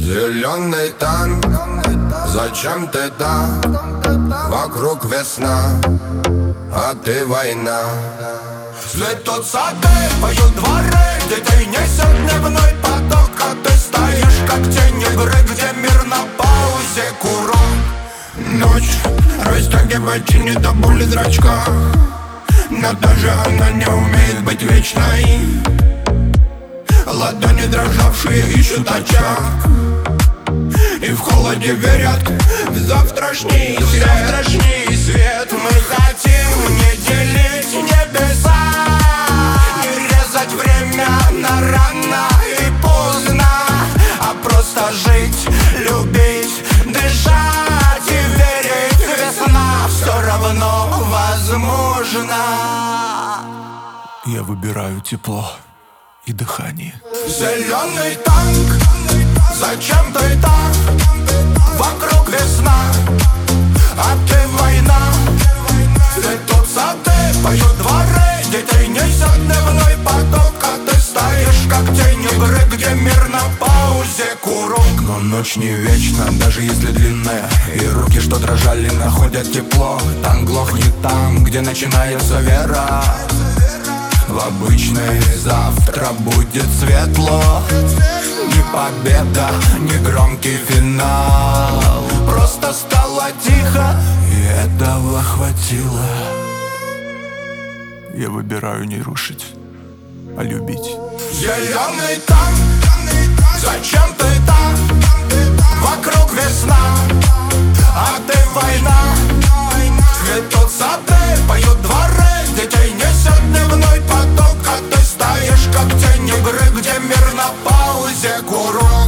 Зеленый танк, зачем ты так? Вокруг весна, а ты война. Цветут сады, поют дворы, детей несет дневной поток, а ты стоишь, как тень игры, где мир на паузе, курок. Ночь растягивает тени до боли в зрачках, но даже она не умеет быть вечной. Ладони дрожавшие ищут очаг, и в холоде верят в завтрашний свет. Мы хотим не делить небеса, не резать время на рано и поздно, а просто жить, любить, дышать и верить. Весна все равно возможна. Я выбираю тепло и дыхание. Зеленый танк, зачем ты так? Вокруг весна, а ты война. Цветут сады, поют дворы, детей несет дневной поток, а ты стоишь, как тень игры, где мир на паузе, курок. Но ночь не вечна, даже если длинная, и руки, что дрожали, находят тепло. Танк глохнет там, где начинается вера. В обычное завтра будет светло. Не победа, не громкий финал, просто стало тихо, и этого хватило. Я выбираю не рушить, а любить. Зеленый танк, зачем ты так? Вокруг весна, а ты война. Цветут сады, поют дворы, детей несет дневной поток, а ты стоишь, как тень игры, где мир на паузе, курок.